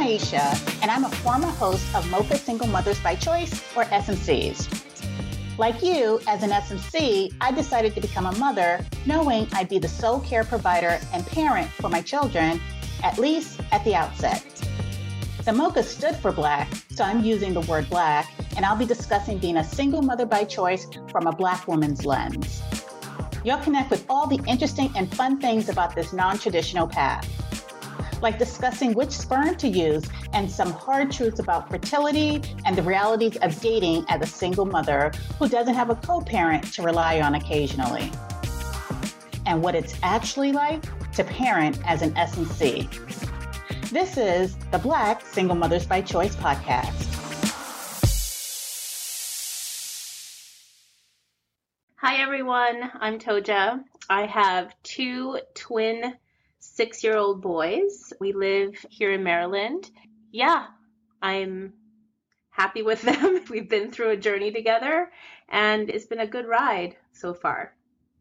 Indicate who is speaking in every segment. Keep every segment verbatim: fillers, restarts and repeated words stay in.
Speaker 1: Aisha, and I'm a former host of Mocha Single Mothers by Choice, or S M Cs. Like you, as an S M C, I decided to become a mother, knowing I'd be the sole care provider and parent for my children, at least at the outset. The Mocha stood for Black, so I'm using the word Black, and I'll be discussing being a single mother by choice from a Black woman's lens. You'll connect with all the interesting and fun things about this non-traditional path, like discussing which sperm to use and some hard truths about fertility and the realities of dating as a single mother who doesn't have a co-parent to rely on occasionally, and what it's actually like to parent as an S M C. This is the Black Single Mothers by Choice podcast.
Speaker 2: Hi, everyone. I'm Toja. I have two twin six-year-old boys. We live here in Maryland. Yeah, I'm happy with them. We've been through a journey together, and it's been a good ride so far.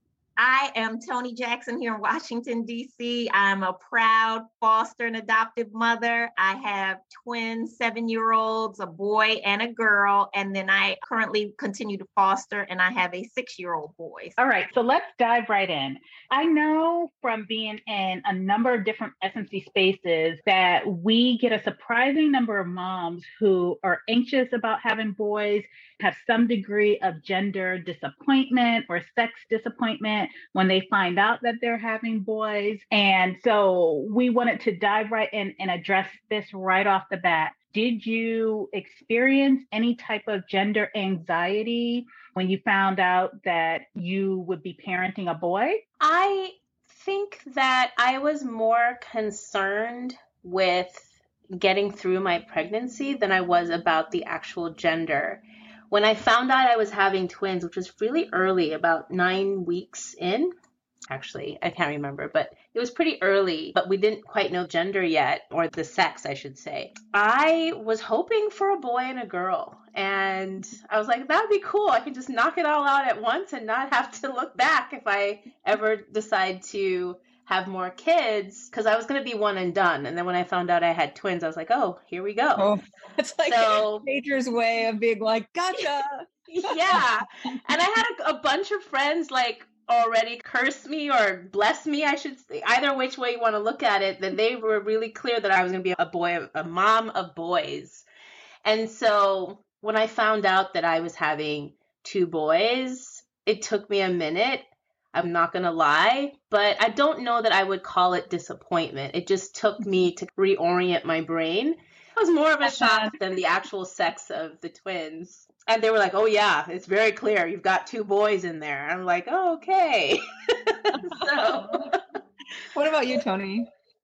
Speaker 3: I am Toni Jackson here in Washington, D C. I'm a proud foster and adoptive mother. I have twin seven-year-olds, a boy and a girl, and then I currently continue to foster, and I have a six-year-old boy.
Speaker 1: All right, so let's dive right in. I know from being in a number of different S M C spaces that we get a surprising number of moms who are anxious about having boys, have some degree of gender disappointment or sex disappointment when they find out that they're having boys. And so we wanted to dive right in and address this right off the bat. Did you experience any type of gender anxiety when you found out that you would be parenting a boy?
Speaker 2: I think that I was more concerned with getting through my pregnancy than I was about the actual gender. When I found out I was having twins, which was really early, about nine weeks in, actually, I can't remember, but it was pretty early, but we didn't quite know gender yet, or the sex, I should say. I was hoping for a boy and a girl, and I was like, that would be cool. I could just knock it all out at once and not have to look back if I ever decide to have more kids, because I was going to be one and done. And then when I found out I had twins, I was like, oh, here we go.
Speaker 4: Oh, it's like
Speaker 2: so,
Speaker 4: nature's way of being like, gotcha.
Speaker 2: Yeah. And I had a, a bunch of friends like already curse me or bless me, I should say, either which way you want to look at it, then they were really clear that I was going to be a boy, a mom of boys. And so when I found out that I was having two boys, it took me a minute. I'm not going to lie, but I don't know that I would call it disappointment. It just took me to reorient my brain. It was more of a shock than the actual sex of the twins. And they were like, oh, yeah, it's very clear. You've got two boys in there. I'm like, oh, okay. So,
Speaker 4: what about you, Toni?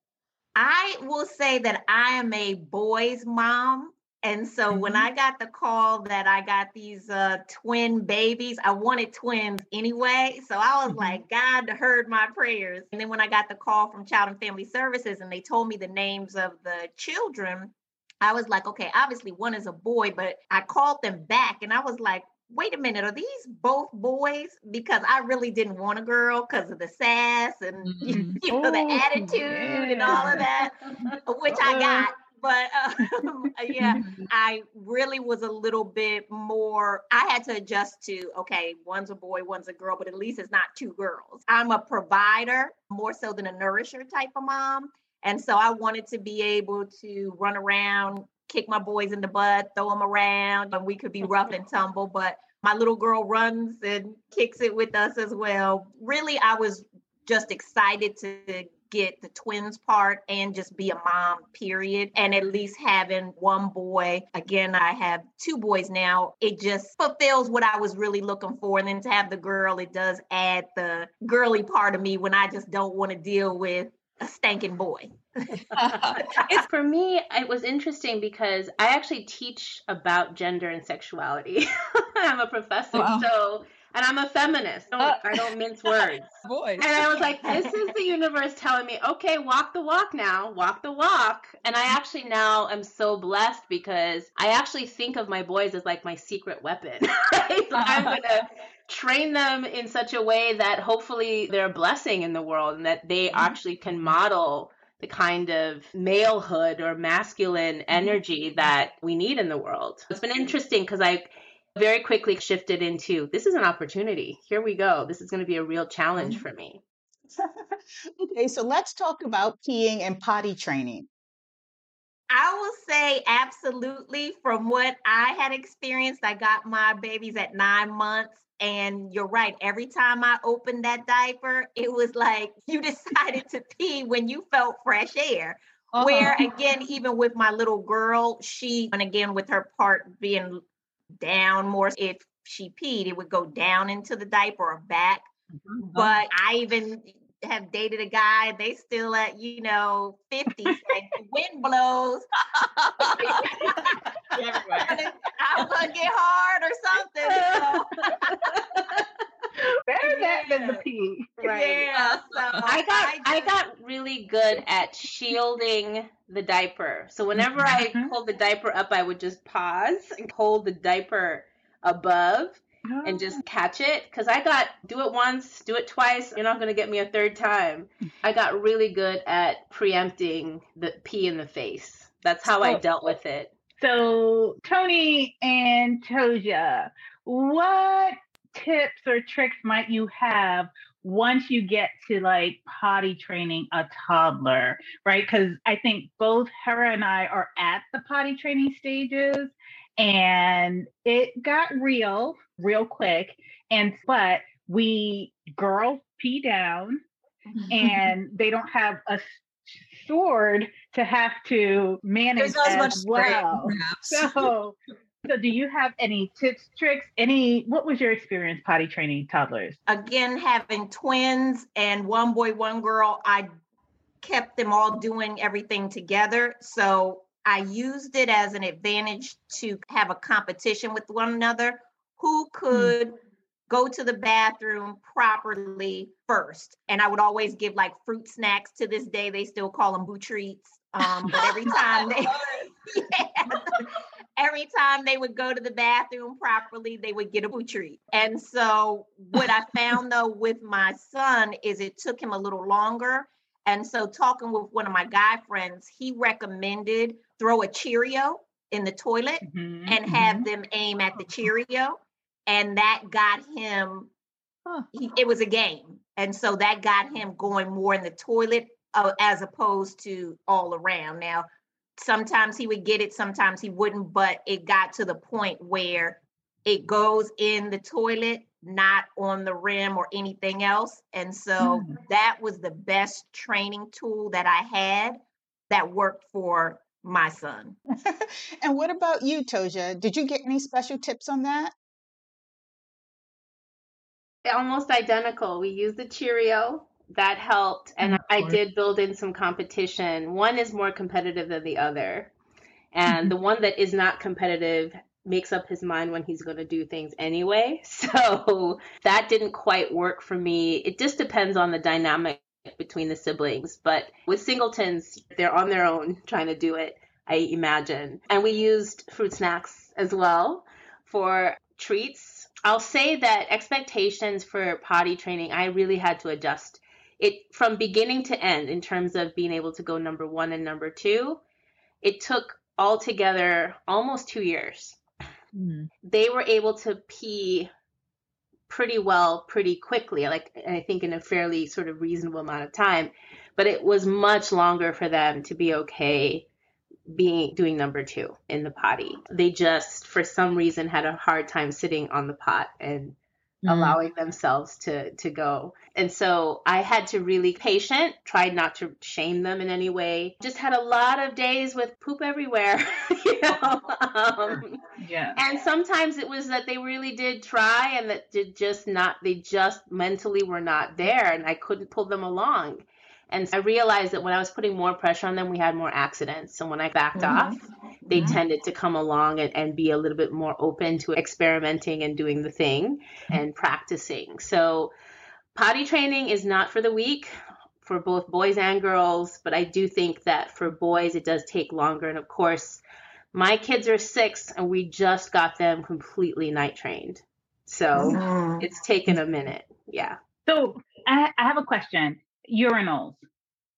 Speaker 3: I will say that I am a boy's mom. And so mm-hmm. when I got the call that I got these uh, twin babies, I wanted twins anyway. So I was mm-hmm. like, God heard my prayers. And then when I got the call from Child and Family Services and they told me the names of the children, I was like, okay, obviously one is a boy, but I called them back and I was like, wait a minute, are these both boys? Because I really didn't want a girl because of the sass and mm-hmm. you know, oh, the attitude yeah. and all of that, which I got. But um, yeah, I really was a little bit more, I had to adjust to, okay, one's a boy, one's a girl, but at least it's not two girls. I'm a provider more so than a nourisher type of mom. And so I wanted to be able to run around, kick my boys in the butt, throw them around, and we could be rough and tumble. But my little girl runs and kicks it with us as well. Really, I was just excited to get the twins part and just be a mom, period. And at least having one boy, again, I have two boys now. It just fulfills what I was really looking for. And then to have the girl, it does add the girly part of me when I just don't want to deal with a stinking boy.
Speaker 2: It's for me, it was interesting because I actually teach about gender and sexuality. I'm a professor, wow. so and I'm a feminist. I don't, uh, I don't mince words.
Speaker 4: Boy.
Speaker 2: And I was like, this is the universe telling me, okay, walk the walk now, walk the walk. And I actually now am so blessed because I actually think of my boys as like my secret weapon. Right? I'm going to train them in such a way that hopefully they're a blessing in the world and that they actually can model the kind of malehood or masculine energy that we need in the world. It's been interesting because I very quickly shifted into, this is an opportunity. Here we go. This is going to be a real challenge for me.
Speaker 1: Okay, so let's talk about peeing and potty training.
Speaker 3: I will say absolutely. From what I had experienced, I got my babies at nine months. And you're right. Every time I opened that diaper, it was like you decided to pee when you felt fresh air. Uh-huh. Where again, even with my little girl, she, and again, with her part being down more, if she peed, it would go down into the diaper or back. Mm-hmm. But I even have dated a guy, they still at, you know, fifty, and the wind blows. I'm gonna get hard or something. So.
Speaker 5: Better that yeah. than the pee.
Speaker 2: Right.
Speaker 3: Yeah. So
Speaker 2: I got I, I got really good at shielding the diaper. So whenever mm-hmm. I pulled the diaper up, I would just pause and hold the diaper above. And just catch it, because I got do it once, do it twice, you're not going to get me a third time. I got really good at preempting the pee in the face. That's how I dealt with it.
Speaker 5: So Tony and Toja, what tips or tricks might you have once you get to like potty training a toddler, right? Because I think both Hera and I are at the potty training stages. And it got real, real quick. And but we girls pee down, and they don't have a sword to have to manage as well. Straight, so, so do you have any tips, tricks? Any? What was your experience potty training toddlers?
Speaker 3: Again, having twins and one boy, one girl, I kept them all doing everything together. So I used it as an advantage to have a competition with one another. Who could mm. go to the bathroom properly first? And I would always give like fruit snacks. To this day, they still call them boo treats. Um, but every time they, yeah, every time they would go to the bathroom properly, they would get a boo treat. And so what I found though with my son is it took him a little longer. And so talking with one of my guy friends, he recommended throw a Cheerio in the toilet mm-hmm, and have mm-hmm. them aim at the Cheerio. And that got him, huh. he, it was a game. And so that got him going more in the toilet uh, as opposed to all around. Now, sometimes he would get it, sometimes he wouldn't, but it got to the point where it goes in the toilet, not on the rim or anything else. And so mm. that was the best training tool that I had that worked for my son.
Speaker 1: And what about you, Toja? Did you get any special tips on that?
Speaker 2: Almost identical. We used the Cheerio. That helped. And I did build in some competition. One is more competitive than the other. And the one that is not competitive makes up his mind when he's going to do things anyway. So that didn't quite work for me. It just depends on the dynamic between the siblings. But with singletons, they're on their own trying to do it, I imagine. And we used fruit snacks as well for treats. I'll say that expectations for potty training, I really had to adjust it from beginning to end in terms of being able to go number one and number two. It took altogether almost two years. Mm. They were able to pee pretty well, pretty quickly, like I think in a fairly sort of reasonable amount of time, but it was much longer for them to be okay being doing number two in the potty. They just, for some reason, had a hard time sitting on the pot and mm. allowing themselves to to go. And so I had to really be patient, tried not to shame them in any way. Just had a lot of days with poop everywhere, you know. Um,
Speaker 5: yeah.
Speaker 2: And sometimes it was that they really did try and that did just not, they just mentally were not there and I couldn't pull them along. And I realized that when I was putting more pressure on them, we had more accidents. So when I backed mm-hmm. off, they mm-hmm. tended to come along and, and be a little bit more open to experimenting and doing the thing and practicing. So potty training is not for the weak for both boys and girls, but I do think that for boys, it does take longer. And of course, my kids are six and we just got them completely night trained. So mm-hmm. it's taken a minute. Yeah.
Speaker 5: So I, I have a question. Urinals.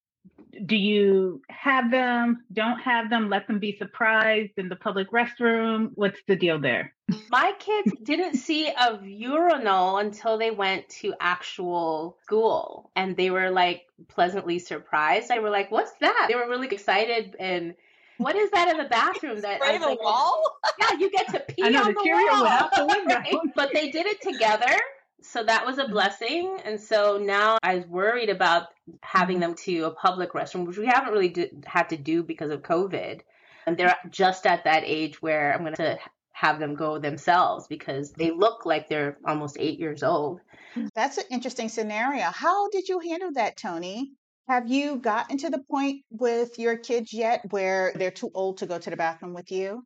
Speaker 5: do you have them, don't have them, let them be surprised in the public restroom? What's the deal there?
Speaker 2: My kids didn't see a urinal until they went to actual school, and they were like pleasantly surprised. I were like, what's that? They were really excited. And what is that in the bathroom? That
Speaker 3: Spray
Speaker 2: I was
Speaker 3: the
Speaker 2: like,
Speaker 3: wall?
Speaker 2: yeah, you get to pee
Speaker 5: I know
Speaker 2: on
Speaker 5: the
Speaker 2: the
Speaker 5: Cheerio
Speaker 2: wall.
Speaker 5: went out the window.
Speaker 2: Right? But they did it together. So that was a blessing. And so now I was worried about having them to a public restroom, which we haven't really do, had to do because of COVID. And they're just at that age where I'm going to have them go themselves because they look like they're almost eight years old.
Speaker 1: That's an interesting scenario. How did you handle that, Tony? Have you gotten to the point with your kids yet where they're too old to go to the bathroom with you?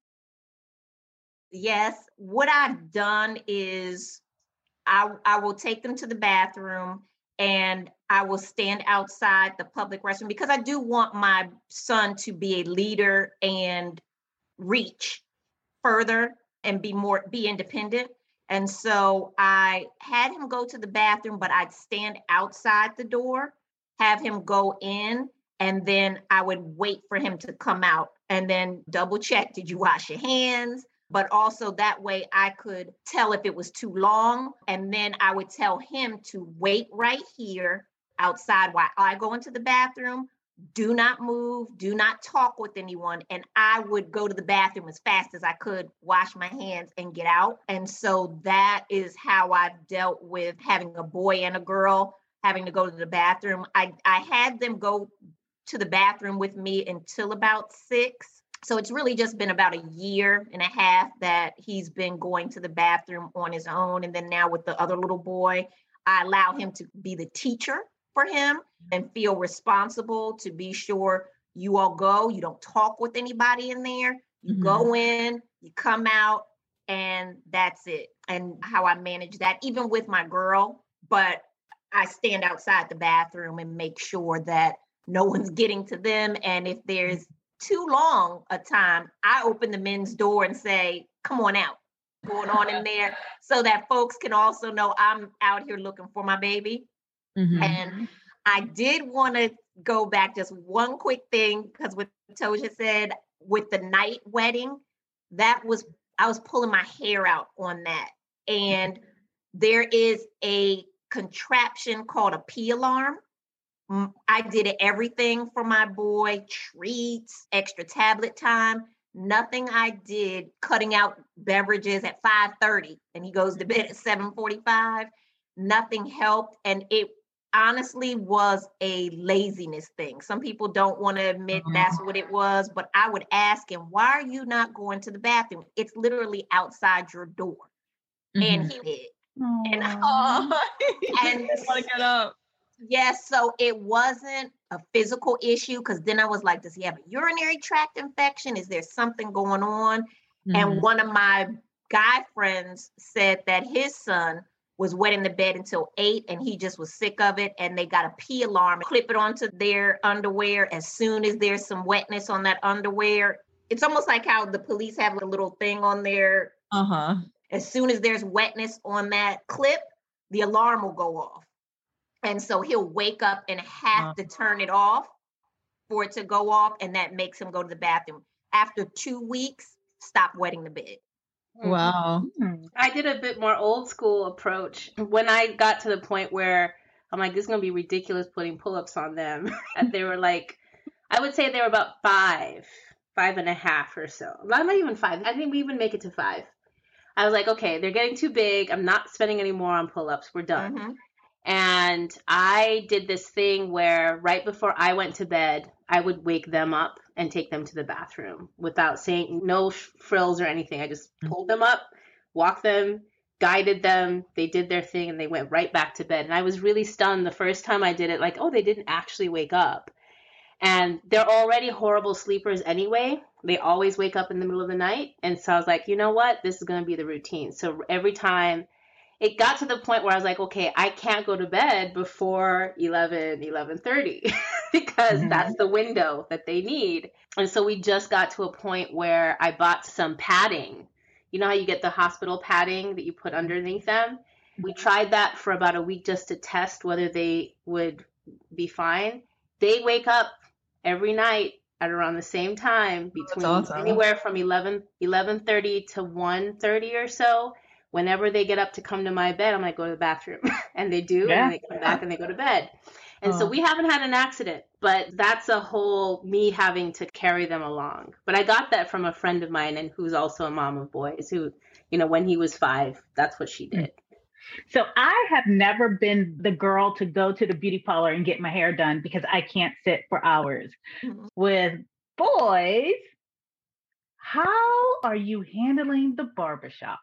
Speaker 3: Yes. What I've done is I, I will take them to the bathroom and I will stand outside the public restroom because I do want my son to be a leader and reach further and be more, be independent. And so I had him go to the bathroom, but I'd stand outside the door, have him go in, and then I would wait for him to come out and then double check, did you wash your hands? But also that way I could tell if it was too long. And then I would tell him to wait right here outside while I go into the bathroom. Do not move, do not talk with anyone. And I would go to the bathroom as fast as I could, wash my hands and get out. And so that is how I've dealt with having a boy and a girl having to go to the bathroom. I, I had them go to the bathroom with me until about six. So it's really just been about a year and a half that he's been going to the bathroom on his own. And then now with the other little boy, I allow him to be the teacher for him and feel responsible to be sure you all go. You don't talk with anybody in there. You mm-hmm. go in, you come out, and that's it. And how I manage that, even with my girl, but I stand outside the bathroom and make sure that no one's getting to them. And if there's too long a time, I open the men's door and say, come on out, going on in there, so that folks can also know I'm out here looking for my baby. Mm-hmm. And I did want to go back just one quick thing, because what Toja said with the night wedding, that was, I was pulling my hair out on that. And there is a contraption called a pee alarm. I did everything for my boy, treats, extra tablet time, nothing I did cutting out beverages at five thirty and he goes to bed at seven forty-five. Nothing helped. And it honestly was a laziness thing. Some people don't want to admit mm-hmm. that's what it was, but I would ask him, why are you not going to the bathroom? It's literally outside your door. Mm-hmm. And he did. Aww. And, uh, and
Speaker 4: I want to get up.
Speaker 3: Yes, so it wasn't a physical issue, because then I was like, does he have a urinary tract infection? Is there something going on? Mm-hmm. And one of my guy friends said that his son was wet in the bed until eight and he just was sick of it. And they got a pee alarm, clip it onto their underwear. As soon as there's some wetness on that underwear, it's almost like how the police have a little thing on there.
Speaker 4: Uh-huh.
Speaker 3: As soon as there's wetness on that clip, the alarm will go off. And so he'll wake up and have to turn it off for it to go off. And that makes him go to the bathroom. After two weeks, stop wetting the bed.
Speaker 4: Wow.
Speaker 2: I did a bit more old school approach. When I got to the point where I'm like, this is going to be ridiculous putting pull-ups on them. And they were like, I would say they were about five, five and a half or so. Not even five. I think we even make it to five. I was like, okay, they're getting too big. I'm not spending any more on pull-ups. We're done. Mm-hmm. And I did this thing where right before I went to bed, I would wake them up and take them to the bathroom without saying no frills or anything. I just pulled them up, walked them, guided them. They did their thing and they went right back to bed. And I was really stunned the first time I did it, like, oh, they didn't actually wake up. And they're already horrible sleepers anyway. They always wake up in the middle of the night. And so I was like, you know what? This is going to be the routine. So every time, it got to the point where I was like, okay, I can't go to bed before eleven, eleven thirty because mm-hmm. that's the window that they need. And so we just got to a point where I bought some padding. You know how you get the hospital padding that you put underneath them? We tried that for about a week just to test whether they would be fine. They wake up every night at around the same time, between
Speaker 4: awesome.
Speaker 2: anywhere from eleven, eleven thirty to one thirty or so. Whenever they get up to come to my bed, I'm like, go to the bathroom. And they do, and
Speaker 5: Yeah.
Speaker 2: then they come back and they go to bed. And so
Speaker 4: Oh.
Speaker 2: we haven't had an accident, but that's a whole me having to carry them along. But I got that from a friend of mine, and who's also a mom of boys, who, you know, when he was five, that's what she did.
Speaker 5: So I have never been the girl to go to the beauty parlor and get my hair done because I can't sit for hours.
Speaker 3: Mhm.
Speaker 5: With boys, how are you handling the barbershop?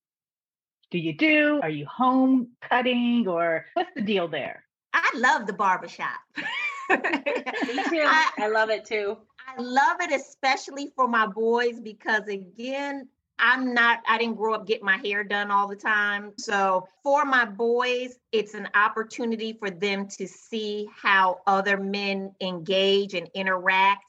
Speaker 5: Do you do? Are you home cutting, or what's the deal there?
Speaker 3: I love the barbershop.
Speaker 2: Me too.
Speaker 3: I,
Speaker 2: I love it too.
Speaker 3: I love it, especially for my boys, because again, I'm not, I didn't grow up getting my hair done all the time. So for my boys, it's an opportunity for them to see how other men engage and interact.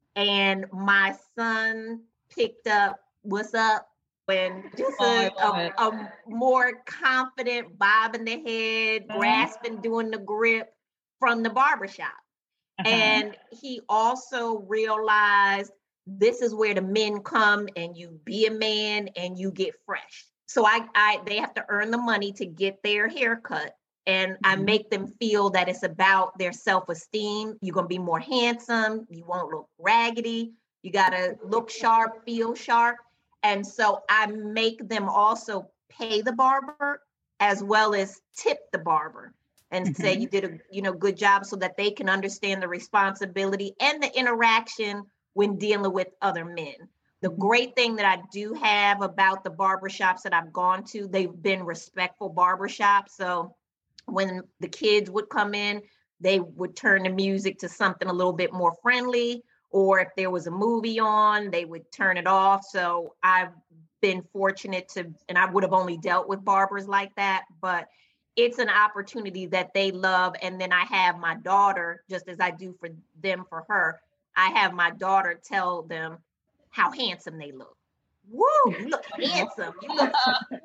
Speaker 3: And my son picked up what's up, and just
Speaker 4: Oh, I
Speaker 3: a,
Speaker 4: love
Speaker 3: a,
Speaker 4: it.
Speaker 3: a more confident bob in the head,
Speaker 5: Uh-huh.
Speaker 3: grasping, doing the grip from the barbershop.
Speaker 5: Uh-huh.
Speaker 3: And he also realized this is where the men come and you be a man and you get fresh. So I, I they have to earn the money to get their haircut. And I
Speaker 5: Mhm.
Speaker 3: make them feel that it's about their self-esteem. You're going to be more handsome. You won't look raggedy. You got to look sharp, feel sharp. And so I make them also pay the barber as well as tip the barber and say
Speaker 5: Mhm.
Speaker 3: you did a you know good job, so that they can understand the responsibility and the interaction when dealing with other men. The
Speaker 5: Mhm.
Speaker 3: great thing that I do have about the barbershops that I've gone to, they've been respectful barbershops. So when the kids would come in, they would turn the music to something a little bit more friendly, or if there was a movie on, they would turn it off. So I've been fortunate to, and I would have only dealt with barbers like that, but it's an opportunity that they love. And then I have my daughter, just as I do for them for her, I have my daughter tell them how handsome they look. Woo, you look handsome. You look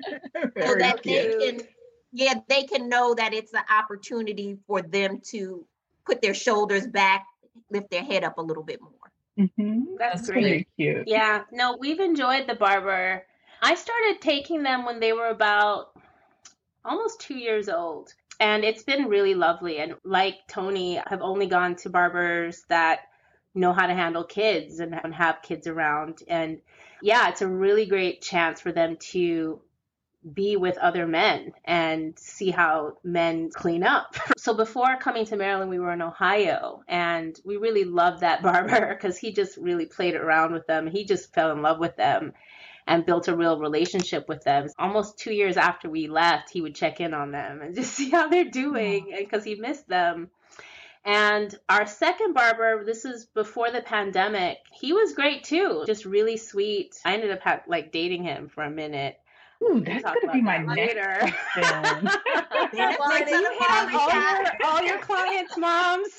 Speaker 3: so
Speaker 5: Very
Speaker 3: that they
Speaker 5: cute.
Speaker 3: can, yeah, they can know that it's an opportunity for them to put their shoulders back, lift their head up a little bit more.
Speaker 5: Mhm.
Speaker 2: That's
Speaker 4: That's
Speaker 2: great.
Speaker 5: Very cute.
Speaker 2: Yeah, no, we've enjoyed the barber. I started taking them when they were about almost two years old. And it's been really lovely. And like Tony, I've only gone to barbers that know how to handle kids and have kids around. And yeah, it's a really great chance for them to be with other men and see how men clean up. So before coming to Maryland, we were in Ohio, and we really loved that barber because he just really played around with them. He just fell in love with them and built a real relationship with them. Almost two years after we left, he would check in on them and just see how they're doing because he missed them. And our second barber, this is before the pandemic, he was great too, just really sweet. I ended up ha- like dating him for a minute.
Speaker 5: Ooh,
Speaker 2: We'll
Speaker 5: that's
Speaker 2: talk
Speaker 5: gonna be
Speaker 2: about
Speaker 5: my
Speaker 2: that
Speaker 5: next
Speaker 2: later.
Speaker 5: question.
Speaker 2: Why do you have all
Speaker 3: Barbershop.
Speaker 2: your all your clients, moms?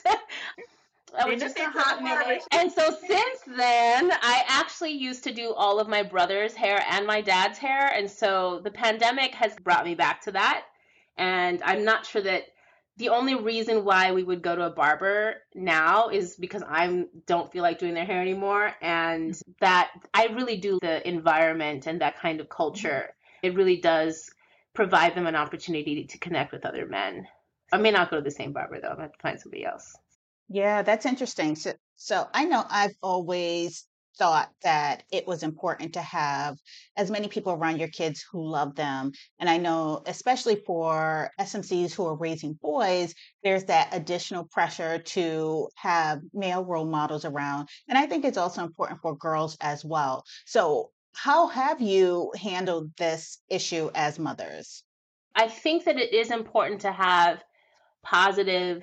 Speaker 2: That was just a
Speaker 3: Benefits of
Speaker 2: hot
Speaker 3: the
Speaker 2: minute.
Speaker 3: barbershop.
Speaker 2: And so since then, I actually used to do all of my brother's hair and my dad's hair. And so the pandemic has brought me back to that. And I'm not sure that the only reason why we would go to a barber now is because I don't feel like doing their hair anymore. And that I really do the environment and that kind of culture. It really does provide them an opportunity to connect with other men. I may not go to the same barber though. I have to find somebody else.
Speaker 1: Yeah, that's interesting. So, so I know I've always thought that it was important to have as many people around your kids who love them. And I know, especially for S M Cs who are raising boys, there's that additional pressure to have male role models around. And I think it's also important for girls as well. So, how have you handled this issue as mothers?
Speaker 2: I think that it is important to have positive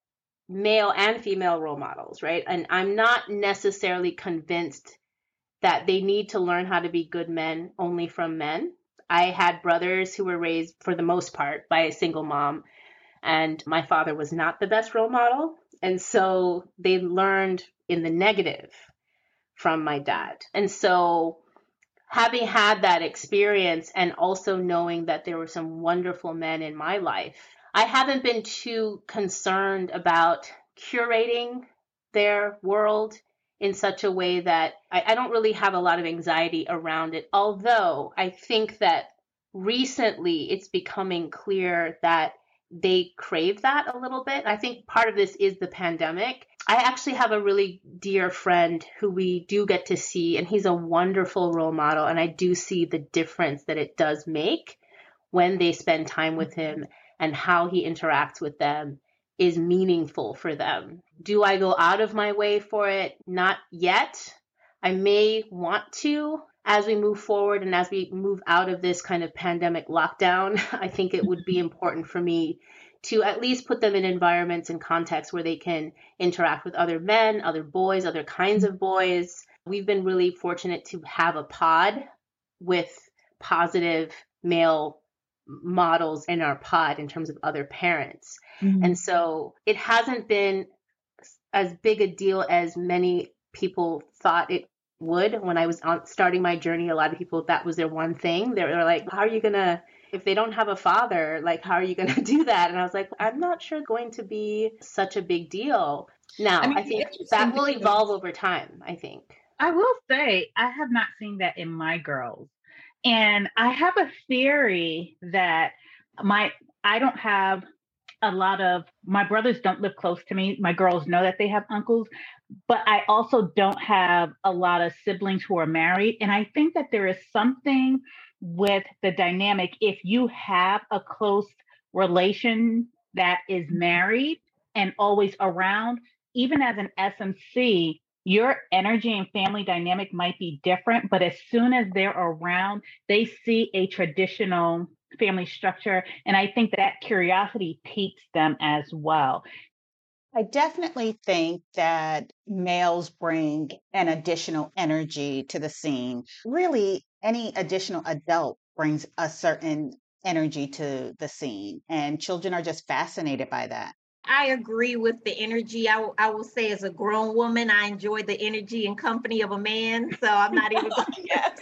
Speaker 2: male and female role models, right? And I'm not necessarily convinced that they need to learn how to be good men only from men. I had brothers who were raised, for the most part, by a single mom, and my father was not the best role model. And so they learned in the negative from my dad. And so having had that experience and also knowing that there were some wonderful men in my life, I haven't been too concerned about curating their world in such a way that I, I don't really have a lot of anxiety around it. Although I think that recently it's becoming clear that they crave that a little bit. I think part of this is the pandemic. I actually have a really dear friend who we do get to see, and he's a wonderful role model. And I do see the difference that it does make when they spend time with him, and how he interacts with them is meaningful for them. Do I go out of my way for it? Not yet. I may want to as we move forward and as we move out of this kind of pandemic lockdown. I think it would be important for me to at least put them in environments and contexts where they can interact with other men, other boys, other kinds of boys. We've been really fortunate to have a pod with positive male models in our pod in terms of other parents. Mm-hmm. And so it hasn't been as big a deal as many people thought it would. When I was on, starting my journey, a lot of people, that was their one thing. They were like, how are you going to, if they don't have a father, like, how are you going to do that? And I was like, I'm not sure going to be such a big deal. Now, I, mean, I think that will evolve over time, I think.
Speaker 5: I will say, I have not seen that in my girls. And I have a theory that my, I don't have a lot of, my brothers don't live close to me. My girls know that they have uncles, but I also don't have a lot of siblings who are married. And I think that there is something with the dynamic. If you have a close relation that is married and always around, even as an S M C, your energy and family dynamic might be different, but as soon as they're around, they see a traditional family structure. And I think that curiosity piques them as well.
Speaker 1: I definitely think that males bring an additional energy to the scene. Really, any additional adult brings a certain energy to the scene, and children are just fascinated by that.
Speaker 3: I agree with the energy. I, w- I will say, as a grown woman, I enjoy the energy and company of a man. So I'm not even going to yes.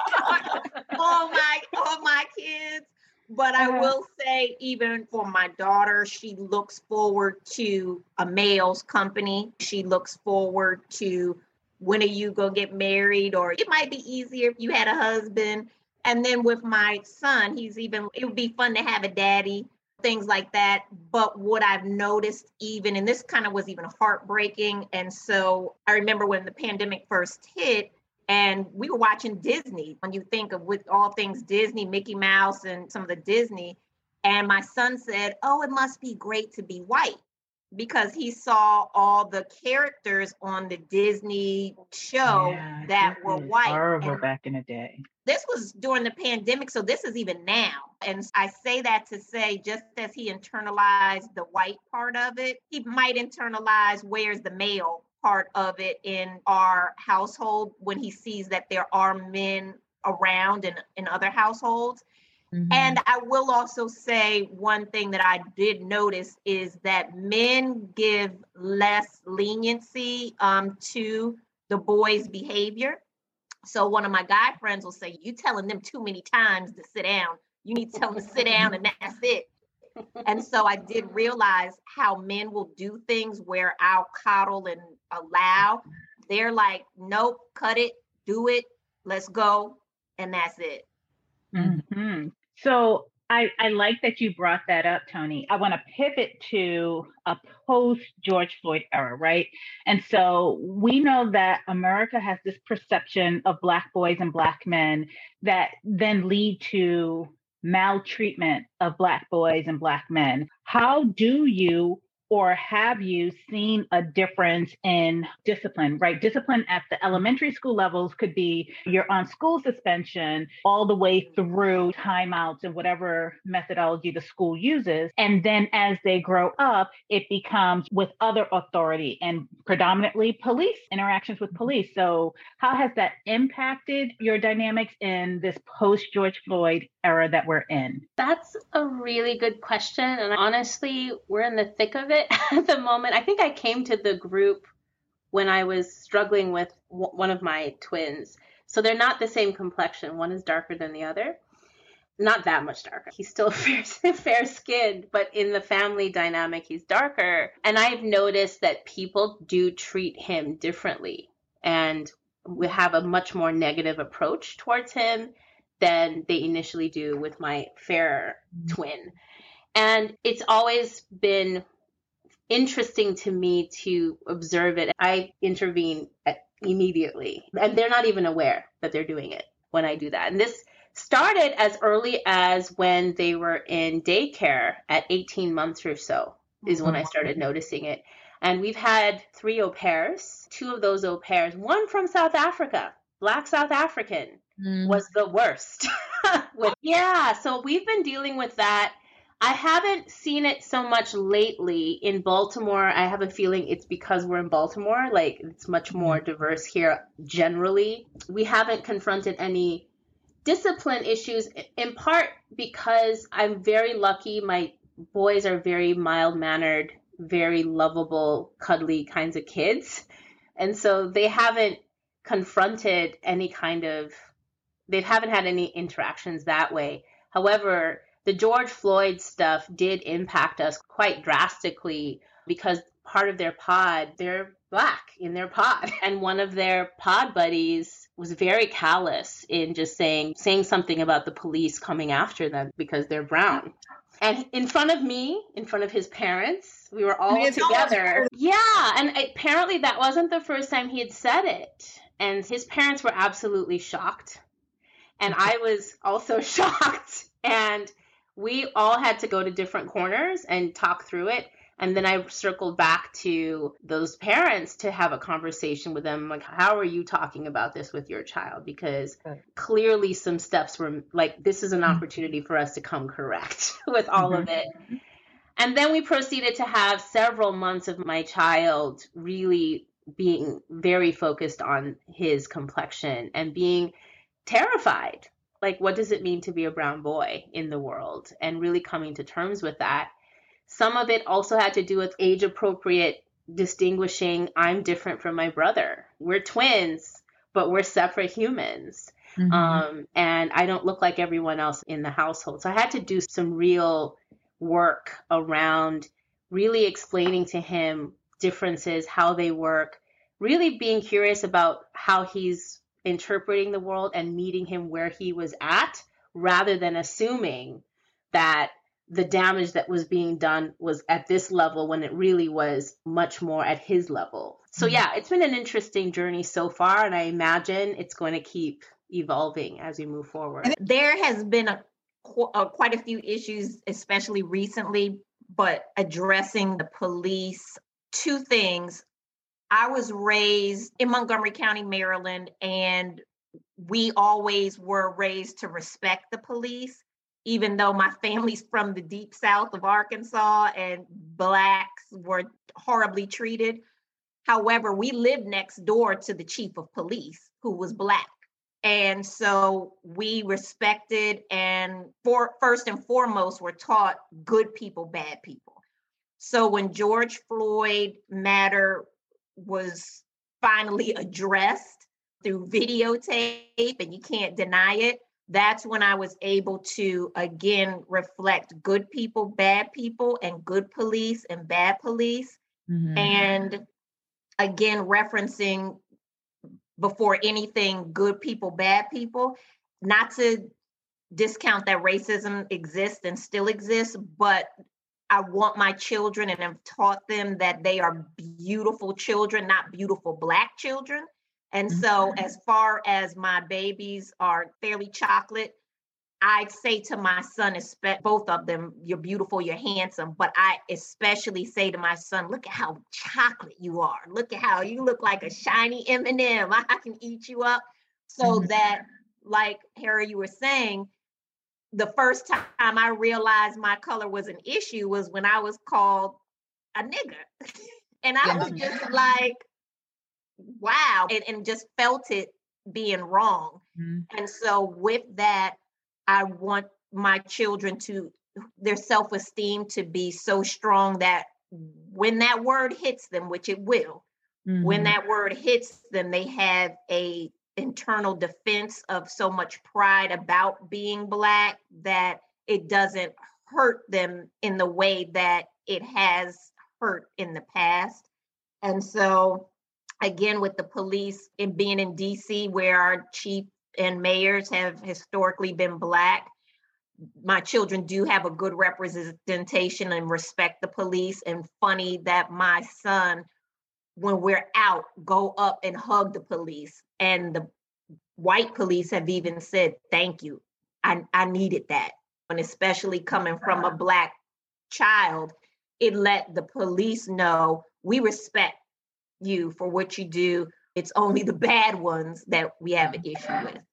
Speaker 3: all my all my kids. But I will say, even for my daughter, she looks forward to a male's company. She looks forward to, when are you going to get married? Or it might be easier if you had a husband. And then with my son, he's even, it would be fun to have a daddy, things like that. But what I've noticed even, and this kind of was even heartbreaking. And so I remember when the pandemic first hit, and we were watching Disney. When you think of with all things Disney, Mickey Mouse and some of the Disney, and my son said, oh, it must be great to be white, because he saw all the characters on the Disney show yeah, that were white.
Speaker 5: Horrible and back in the day.
Speaker 3: This was during the pandemic, so this is even now. And I say that to say, just as he internalized the white part of it, he might internalize where's the male part of it in our household when he sees that there are men around in, in other households. Mm-hmm. And I will also say one thing that I did notice is that men give less leniency um, to the boys' behavior. So one of my guy friends will say, you telling them too many times to sit down. You need to tell them to sit down and that's it. And so I did realize how men will do things where I'll coddle and allow. They're like, nope, cut it, do it, let's go. And that's it.
Speaker 5: Mm-hmm. So I, I like that you brought that up, Toni. I want to pivot to a post George Floyd era, right? And so we know that America has this perception of Black boys and Black men that then lead to maltreatment of Black boys and Black men. How do you or have you seen a difference in discipline, right? Discipline at the elementary school levels could be you're on school suspension all the way through timeouts and whatever methodology the school uses. And then as they grow up, it becomes with other authority and predominantly police, interactions with police. So how has that impacted your dynamics in this post-George Floyd era that we're in?
Speaker 2: That's a really good question. And honestly, we're in the thick of it at the moment. I think I came to the group when I was struggling with w- one of my twins. So they're not the same complexion. One is darker than the other. not that much darker. He's still fair, fair skinned, but in the family dynamic, he's darker. And I've noticed that people do treat him differently and we have a much more negative approach towards him than they initially do with my fair twin. And it's always been interesting to me to observe it. I intervene at, immediately, and they're not even aware that they're doing it when I do that. And this started as early as when they were in daycare at eighteen months or so is when I started noticing it. And we've had three au pairs. Two of those au pairs, one from South Africa, Black South African, mm. was the worst. with, yeah, so we've been dealing with that. I haven't seen it so much lately in Baltimore. I have a feeling it's because we're in Baltimore. Like, it's much more diverse here generally. We haven't confronted any discipline issues, in part because I'm very lucky. My boys are very mild-mannered, very lovable, cuddly kinds of kids. And so they haven't confronted any kind of, they haven't had any interactions that way. However, the George Floyd stuff did impact us quite drastically because part of their pod, they're Black in their pod. And one of their pod buddies was very callous in just saying, saying something about the police coming after them because they're brown. And in front of me, in front of his parents, we were all together. Yeah. And apparently that wasn't the first time he had said it. And his parents were absolutely shocked. And I was also shocked. And we all had to go to different corners and talk through it. And then I circled back to those parents to have a conversation with them. Like, how are you talking about this with your child? Because clearly some steps were like, this is an opportunity for us to come correct with all mm-hmm. of it. And then we proceeded to have several months of my child really being very focused on his complexion and being terrified. Like, what does it mean to be a brown boy in the world? And really coming to terms with that. Some of it also had to do with age appropriate distinguishing. I'm different from my brother. We're twins, but we're separate humans. Mm-hmm. Um, and I don't look like everyone else in the household. So I had to do some real work around really explaining to him differences, how they work, really being curious about how he's interpreting the world and meeting him where he was at, rather than assuming that the damage that was being done was at this level when it really was much more at his level. So yeah, it's been an interesting journey so far, and I imagine it's going to keep evolving as we move forward.
Speaker 3: There has been a, a quite a few issues, especially recently, but addressing the police. Two things. I was raised in Montgomery County, Maryland, and we always were raised to respect the police, even though my family's from the deep south of Arkansas and Blacks were horribly treated. However, we lived next door to the chief of police, who was Black. And so we respected and for first and foremost were taught good people, bad people. So when George Floyd matter was finally addressed through videotape, and you can't deny it, that's when I was able to, again, reflect good people, bad people, and good police and bad police. Mm-hmm. And again, referencing before anything, good people, bad people, not to discount that racism exists and still exists, but I want my children and have taught them that they are beautiful children, not beautiful Black children. And mm-hmm. so as far as my babies are fairly chocolate, I say to my son, both of them, you're beautiful, you're handsome, but I especially say to my son, look at how chocolate you are. Look at how you look like a shiny M and M. I can eat you up. So mm-hmm. that, like Harry, you were saying, the first time I realized my color was an issue was when I was called a nigger. And I was just like, wow, and, and just felt it being wrong. Mm-hmm. And so with that, I want my children to, their self-esteem to be so strong that when that word hits them, which it will, mm-hmm. when that word hits them, they have a internal defense of so much pride about being Black that it doesn't hurt them in the way that it has hurt in the past. And so, again, with the police and being in D C, where our chief and mayors have historically been Black, my children do have a good representation and respect the police. And funny that my son, when we're out, go up and hug the police. And the white police have even said, thank you. I, I needed that. And especially coming from a Black child, it let the police know we respect you for what you do. It's only the bad ones that we have an issue with.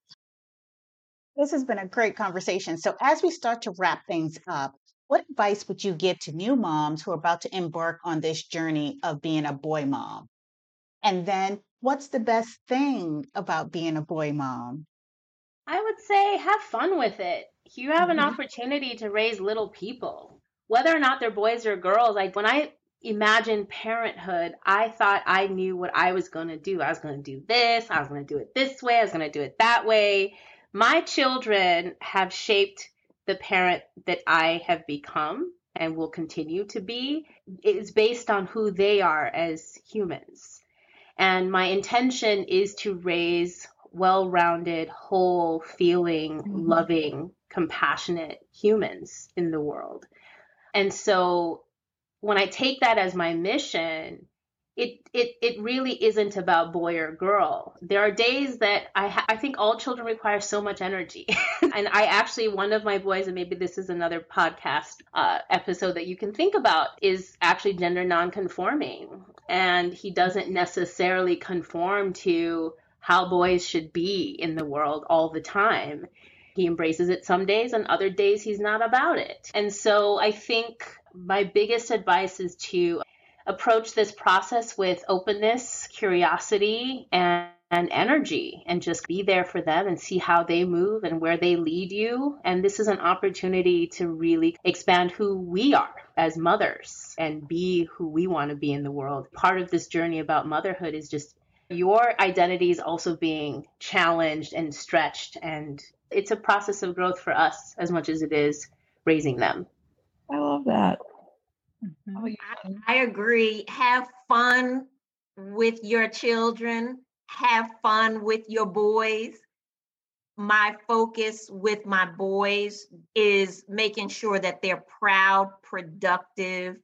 Speaker 1: This has been a great conversation. So as we start to wrap things up, what advice would you give to new moms who are about to embark on this journey of being a boy mom? And then what's the best thing about being a boy mom?
Speaker 2: I would say have fun with it. You have an mm-hmm. opportunity to raise little people, whether or not they're boys or girls. Like when I imagined parenthood, I thought I knew what I was going to do. I was going to do this. I was going to do it this way. I was going to do it that way. My children have shaped the parent that I have become and will continue to be. It's based on who they are as humans. And my intention is to raise well-rounded, whole, feeling, mm-hmm. loving, compassionate humans in the world. And so when I take that as my mission, it it it really isn't about boy or girl. There are days that I ha- I think all children require so much energy. And I actually, one of my boys, and maybe this is another podcast uh, episode that you can think about, is actually gender nonconforming. And he doesn't necessarily conform to how boys should be in the world all the time. He embraces it some days, and other days he's not about it. And so I think my biggest advice is to approach this process with openness, curiosity, and, and energy, and just be there for them and see how they move and where they lead you. And this is an opportunity to really expand who we are as mothers and be who we want to be in the world. Part of this journey about motherhood is just your identity is also being challenged and stretched. And it's a process of growth for us as much as it is raising them.
Speaker 4: I love that.
Speaker 3: Mm-hmm. I, I agree. Have fun with your children. Have fun with your boys. My focus with my boys is making sure that they're proud, productive,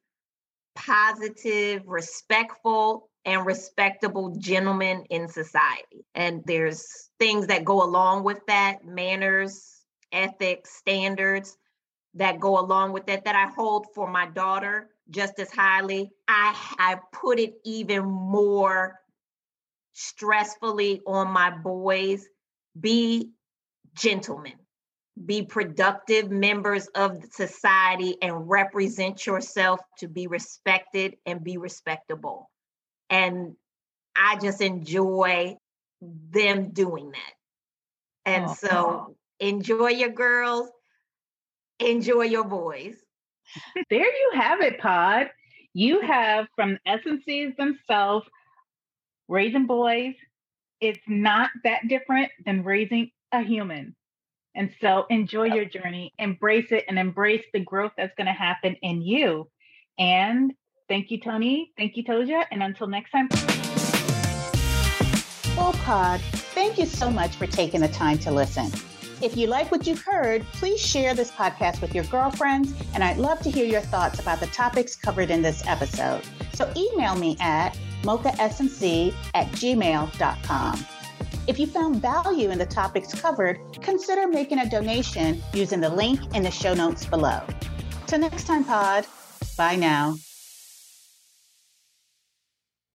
Speaker 3: positive, respectful, and respectable gentlemen in society. And there's things that go along with that, manners, ethics, standards that go along with that, that I hold for my daughter just as highly. I, I put it even more stressfully on my boys. Be gentlemen, be productive members of society, and represent yourself to be respected and be respectable. And I just enjoy them doing that. And oh, so enjoy your girls, enjoy your boys.
Speaker 5: There you have it, Pod. You have, from S M Cs themselves, raising boys. It's not that different than raising a human. And so enjoy your journey, embrace it, and embrace the growth that's going to happen in you. And thank you, Tony. Thank you, Toja. And until next time.
Speaker 1: Well, Pod, thank you so much for taking the time to listen. If you like what you've heard, please share this podcast with your girlfriends, and I'd love to hear your thoughts about the topics covered in this episode. So email me at mocha s m c at gmail dot com. If you found value in the topics covered, consider making a donation using the link in the show notes below. Till next time, Pod. Bye now.